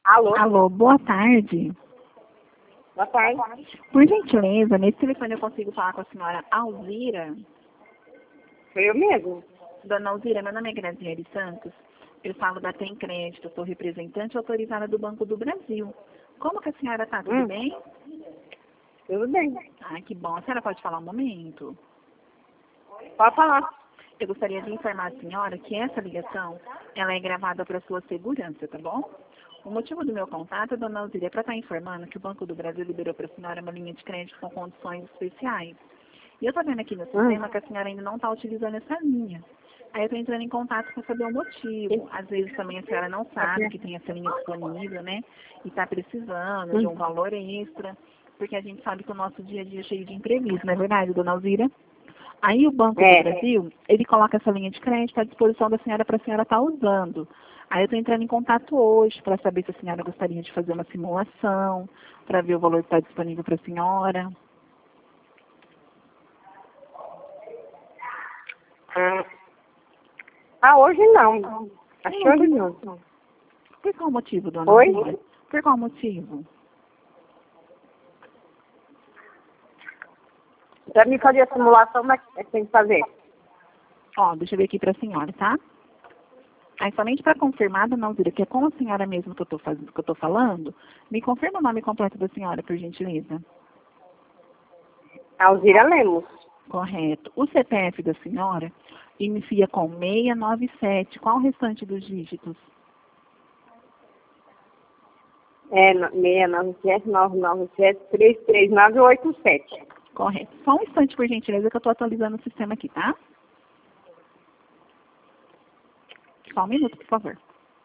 Alô? Alô, boa tarde. Boa tarde. Por gentileza, nesse telefone eu consigo falar com a senhora Alzira? Foi eu mesmo? Dona Alzira, meu nome é Graziele Santos. Eu falo da Tem Crédito, sou representante autorizada do Banco do Brasil. Como que a senhora está? Tudo bem? Tudo bem. Ah, que bom. A senhora pode falar um momento? Pode falar. Eu gostaria de informar a senhora que essa ligação, ela é gravada para sua segurança, tá bom? O motivo do meu contato, dona Alzira, é para estar informando que o Banco do Brasil liberou para a senhora uma linha de crédito com condições especiais. E eu estou vendo aqui no sistema que a senhora ainda não está utilizando essa linha. Aí eu estou entrando em contato para saber o motivo. Às vezes também a senhora não sabe que tem essa linha disponível, né? E está precisando de um valor extra, porque a gente sabe que o nosso dia a dia é cheio de imprevistos, não é verdade, dona Alzira? Aí o Banco do Brasil, ele coloca essa linha de crédito à disposição da senhora para a senhora estar usando. Aí eu estou entrando em contato hoje para saber se a senhora gostaria de fazer uma simulação, para ver o valor que está disponível para a senhora. Hoje não. Acho que hoje não. Por qual motivo, dona Oi? Alzira? Por qual motivo? Para mim fazer a simulação, mas tem que fazer. Ó, deixa eu ver aqui para a senhora, tá? Aí somente para confirmar, dona Alzira, que é com a senhora mesmo que eu estou falando, me confirma o nome completo da senhora, por gentileza. Alzira Lemos. Correto. O CPF da senhora inicia com 697. Qual o restante dos dígitos? 697-997-33987. Correto. Só um instante, por gentileza, que eu estou atualizando o sistema aqui, tá? Só um minuto, por favor.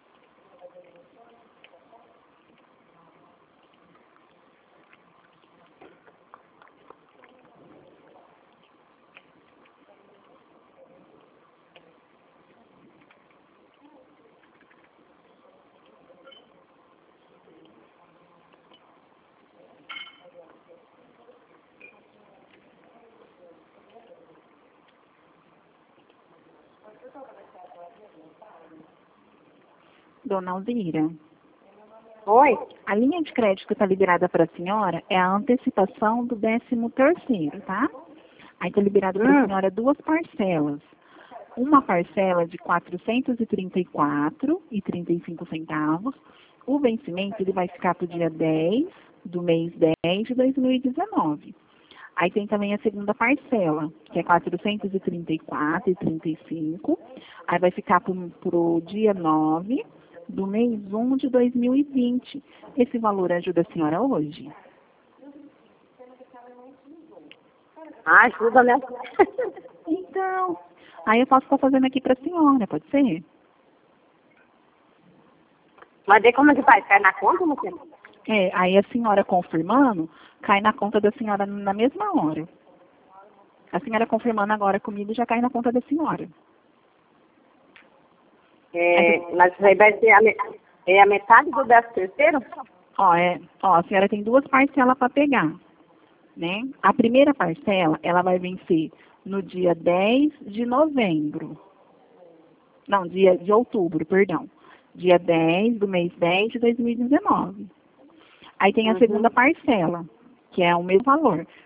Dona Alzira. Oi? A linha de crédito que está liberada para a senhora é a antecipação do 13º, tá? Aí está liberado para a senhora duas parcelas. Uma parcela de R$ 434,35. O vencimento ele vai ficar para o dia 10 do mês 10 de 2019. Aí tem também a segunda parcela, que é R$ 434,35. Aí vai ficar para o dia 9 do mês 1 de 2020. Esse valor ajuda a senhora hoje? Ajuda, né? Então, aí eu posso estar fazendo aqui para a senhora, pode ser? Mas daí como é que faz? Cai na conta, não sei? Aí a senhora confirmando, cai na conta da senhora na mesma hora. A senhora confirmando agora comigo já cai na conta da senhora. Mas isso aí vai ser a metade do 13º? Ó, a senhora tem duas parcelas para pegar, né? A primeira parcela, ela vai vencer no dia 10 de novembro. Não, dia de outubro, perdão. Dia 10 do mês 10 de 2019. Aí tem a segunda parcela, que é o mesmo valor, R$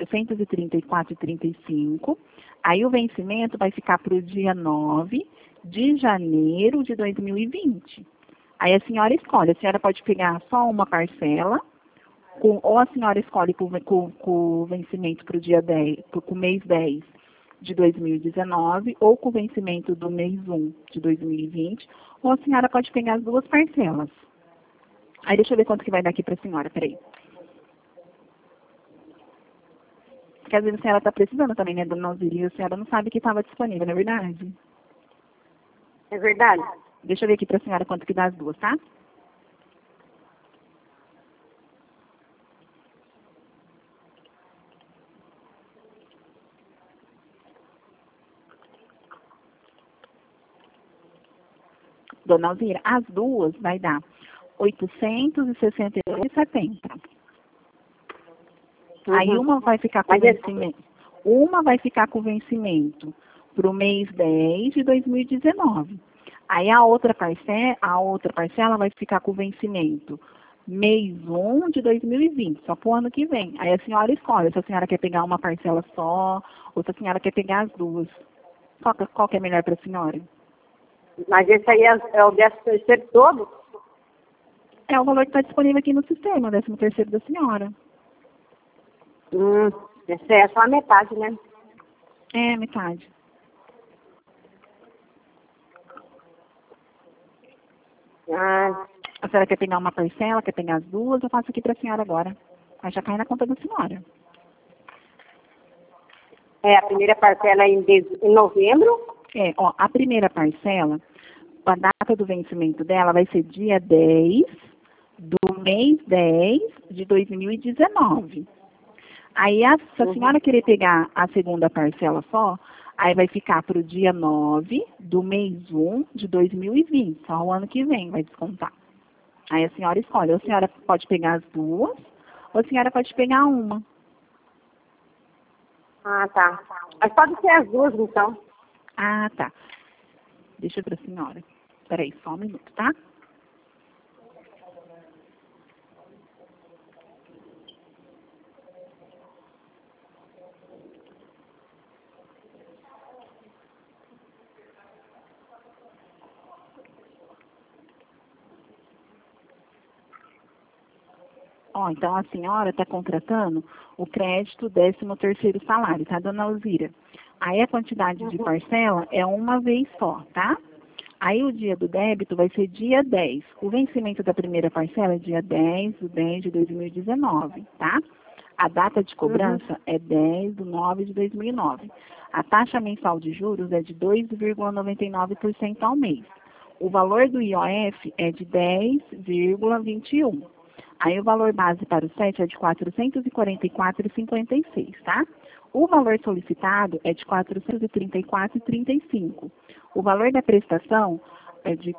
434,35. Aí o vencimento vai ficar para o dia 9 de janeiro de 2020. Aí a senhora escolhe, a senhora pode pegar só uma parcela, ou a senhora escolhe com o vencimento para o dia 10, com o mês 10 de 2019, ou com o vencimento do mês 1 de 2020, ou a senhora pode pegar as duas parcelas. Aí deixa eu ver quanto que vai dar aqui para a senhora, peraí. Porque às vezes a senhora está precisando também, né, dona Alzira, e a senhora não sabe que estava disponível, não é verdade? É verdade. Deixa eu ver aqui para a senhora quanto que dá as duas, tá? Dona Alzira, as duas vai dar R$ 862,70. Aí uma vai ficar com vencimento. Uma vai ficar com vencimento para o mês 10 de 2019. Aí a outra parcela vai ficar com vencimento mês 1 de 2020, só para o ano que vem. Aí a senhora escolhe se a senhora quer pegar uma parcela só ou se a senhora quer pegar as duas. Qual que é melhor para a senhora? Mas esse aí é o 13º todo? É o valor que está disponível aqui no sistema, o 13º da senhora. Esse é só a metade, né? É, metade. Ah, A senhora quer pegar uma parcela, quer pegar as duas, eu faço aqui para a senhora agora. Aí já cai na conta da senhora. a primeira parcela é em novembro. A primeira parcela, a data do vencimento dela vai ser dia 10 do mês 10 de 2019. Aí, se a senhora querer pegar a segunda parcela só, aí vai ficar para o dia 9 do mês 1 de 2020, só o ano que vem vai descontar. Aí a senhora escolhe, ou a senhora pode pegar as duas, ou a senhora pode pegar uma. Ah, tá. Mas pode ser as duas, então. Ah, tá. Deixa para a senhora. Espera aí, só um minuto, tá? Então a senhora está contratando o crédito 13º salário, tá, dona Alzira? Aí a quantidade de parcela é uma vez só, tá? Aí o dia do débito vai ser dia 10. O vencimento da primeira parcela é dia 10 de 10 de 2019, tá? A data de cobrança é 10 de 9 de 2009. A taxa mensal de juros é de 2,99% ao mês. O valor do IOF é de 10,21. Aí o valor base para o SET é de R$ 444,56, tá? O valor solicitado é de R$ 434,35. O valor da prestação é de R$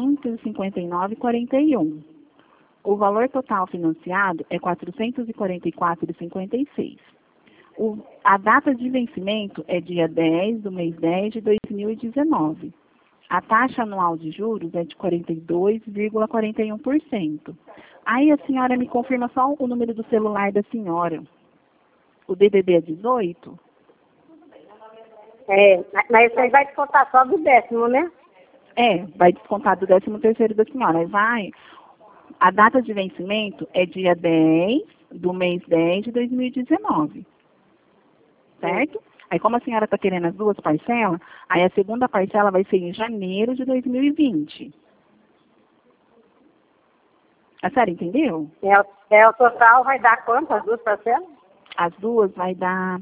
559,41. O valor total financiado é R$ 444,56. A data de vencimento é dia 10 do mês 10 de 2019. A taxa anual de juros é de 42,41%. Aí a senhora me confirma só o número do celular da senhora. O DDD é 18? Mas isso aí vai descontar só do 10º, né? Vai descontar do 13º da senhora. A data de vencimento é dia 10 do mês 10 de 2019. Certo? Aí, como a senhora está querendo as duas parcelas, aí a segunda parcela vai ser em janeiro de 2020. A senhora entendeu? O total vai dar quanto, as duas parcelas? As duas vai dar R$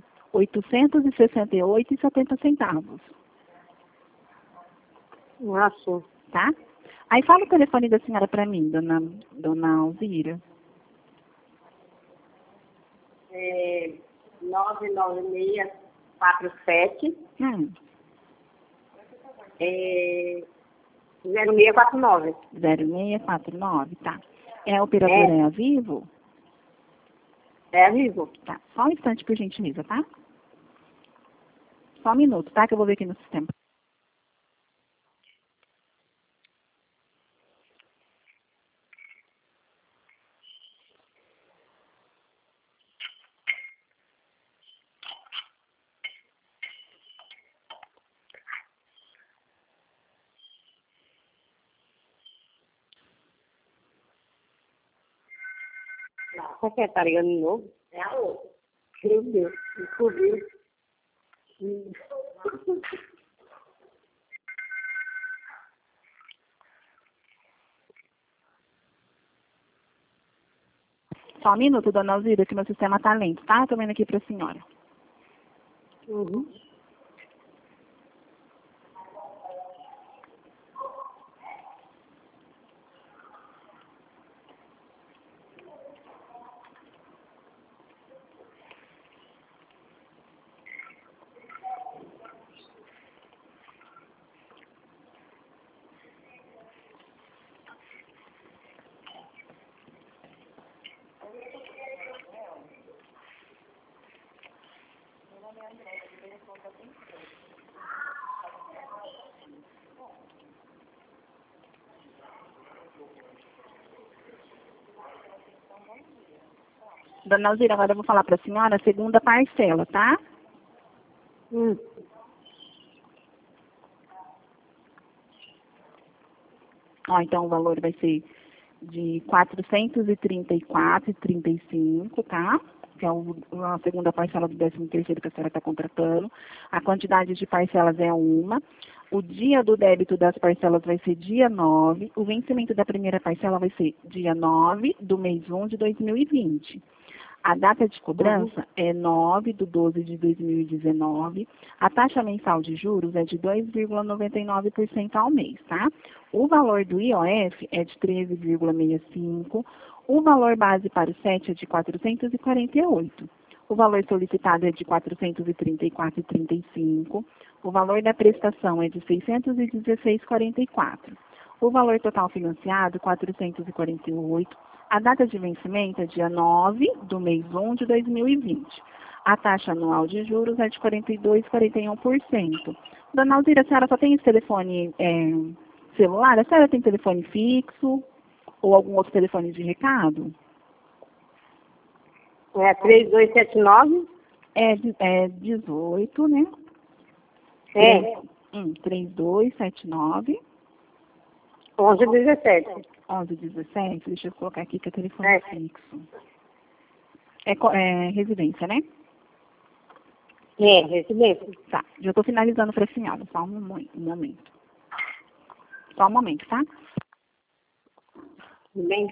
868,70. Nossa. Tá? Aí fala o telefone da senhora para mim, dona Alzira. 99647 Hum. 0649. 0649, tá. A operadora é a Vivo? É Vivo. Tá. Só um instante, por gentileza, tá? Só um minuto, tá? Que eu vou ver aqui no sistema. Secretaria de novo? É a outra. Meu Deus, descobriu. Só um minuto, dona Alzira, que meu sistema tá lento, tá? Tô vendo aqui pra senhora. Uhum. Dona Alzira, agora eu vou falar para a senhora a segunda parcela, tá? Hum. Ó, então o valor vai ser de R$ 434,35, tá? Que é a segunda parcela do 13º que a senhora está contratando. A quantidade de parcelas é uma. O dia do débito das parcelas vai ser dia 9. O vencimento da primeira parcela vai ser dia 9 do mês 1 de 2020. A data de cobrança é 9/12/2019. A taxa mensal de juros é de 2,99% ao mês, tá? O valor do IOF é de 13,65. O valor base para o SET é de 448. O valor solicitado é de 434,35. O valor da prestação é de 616,44. O valor total financiado, 448. A data de vencimento é dia 9 do mês 1 de 2020. A taxa anual de juros é de 42,41%. Dona Alzira, a senhora só tem esse telefone celular? A senhora tem telefone fixo ou algum outro telefone de recado? É 3279? É 18, né? É. 3279 1117. 1117. Deixa eu colocar aqui que é telefone É. fixo. É residência, né? É, esse mesmo. Tá, já estou finalizando para a senhora. Só um momento. Só um momento, tá? Tudo bem?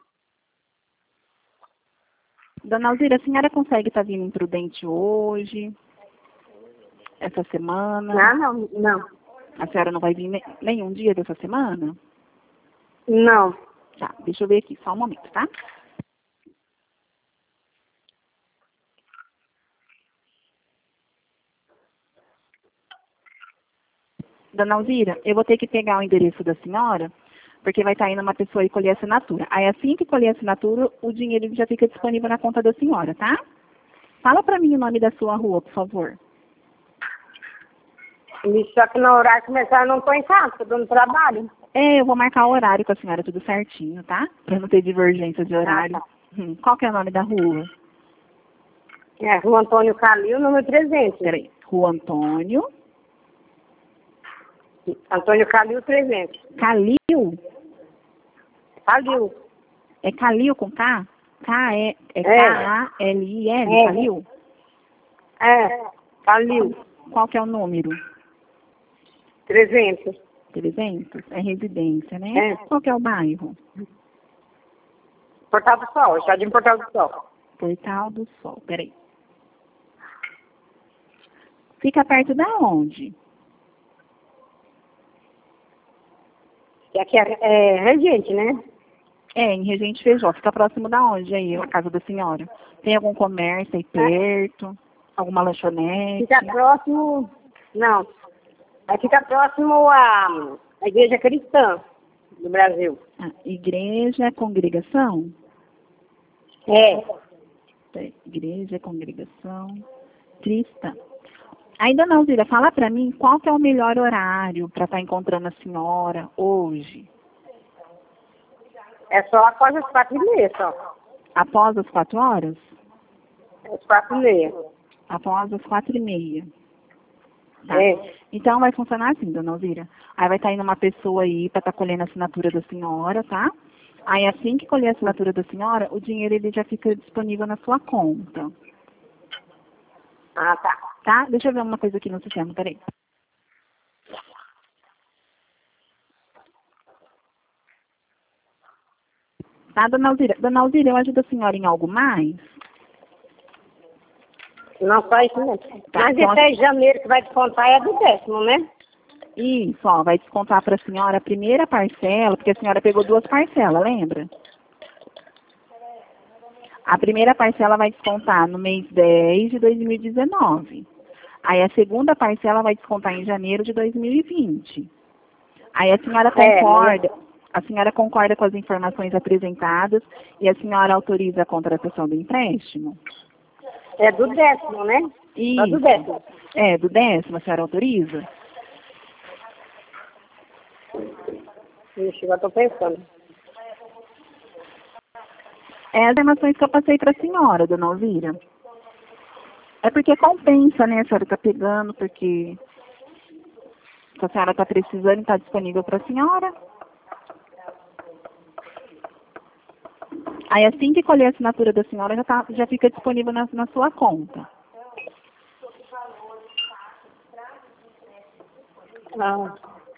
Dona Alzira, a senhora consegue estar vindo em Prudente hoje? Essa semana? Ah, não, não. A senhora não vai vir nenhum dia dessa semana? Não. Tá, deixa eu ver aqui. Só um momento, tá? Dona Alzira, eu vou ter que pegar o endereço da senhora, porque vai estar indo uma pessoa e colher a assinatura. Aí assim que colher a assinatura, o dinheiro já fica disponível na conta da senhora, tá? Fala pra mim o nome da sua rua, por favor. Só que no horário começar eu não estou em casa, estou dando trabalho. Eu vou marcar o horário com a senhora tudo certinho, tá? Pra não ter divergência de horário. Ah, tá. Qual que é o nome da rua? É Rua Antônio Calil, número 300. Peraí. Rua Antônio. Antônio Calil, 300. Calil? Calil. É Calil com K? É É. K-A-L-I-L, É. Calil? É, Calil, Qual que é o número? 300. 300? É residência, né? É. Qual que é o bairro? Portal do Sol, Jardim Portal do Sol. Portal do Sol. Peraí. Fica perto da onde? E aqui é Regente, né? Em Regente Feijó. Fica próximo da onde aí, a casa da senhora? Tem algum comércio aí perto? Alguma lanchonete? Fica próximo. Não. Fica próximo à Igreja Cristã do Brasil. Igreja, congregação? É. Igreja, congregação cristã. Aí, dona Alzira, fala pra mim qual que é o melhor horário para estar encontrando a senhora hoje? É só após as 4h30, só. Após as 4 horas? Às 4h30. Após as 4h30. Tá. É. Então vai funcionar assim, dona Alzira. Aí vai estar indo uma pessoa aí para estar colhendo a assinatura da senhora, tá? Aí assim que colher a assinatura da senhora, o dinheiro ele já fica disponível na sua conta. Ah, tá. Tá? Deixa eu ver uma coisa aqui no sistema, peraí. Tá, dona Alzira? Dona Alzira, eu ajudo a senhora em algo mais? Não só isso mesmo. Tá, Mas então, esse aí de janeiro que vai descontar é do 10º, né? Isso, ó, vai descontar para a senhora a primeira parcela, porque a senhora pegou 2 parcelas, lembra? A primeira parcela vai descontar no mês 10 de 2019. Aí a segunda parcela vai descontar em janeiro de 2020. Aí a senhora concorda com as informações apresentadas e a senhora autoriza a contratação do empréstimo? É do 10º, né? Isso. É do 10º. Do 10º, a senhora autoriza? Ixi, agora estou pensando. É as informações que eu passei para a senhora, dona Alzira. É porque compensa, né? A senhora está pegando, porque se a senhora está precisando e está disponível para a senhora. Aí assim que colher a assinatura da senhora, já fica disponível na sua conta. Ah.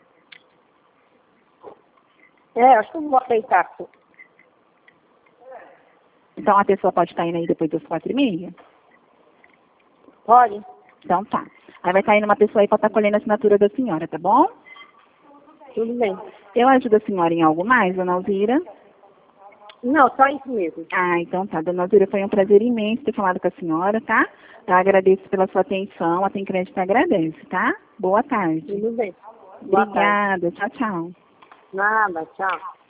É, acho que eu vou aceitar. Então a pessoa pode estar indo aí depois das 4h30? Pode? Então tá. Aí vai estar indo uma pessoa aí para estar colhendo a assinatura da senhora, tá bom? Tudo bem. Eu ajudo a senhora em algo mais, dona Alzira? Não, só isso mesmo. Ah, então tá. Dona Alzira, foi um prazer imenso ter falado com a senhora, tá? Eu agradeço pela sua atenção. A Tem Crédito agradece, tá? Boa tarde. Tudo bem. Boa tarde. Obrigada. Tchau, tchau. Nada, tchau.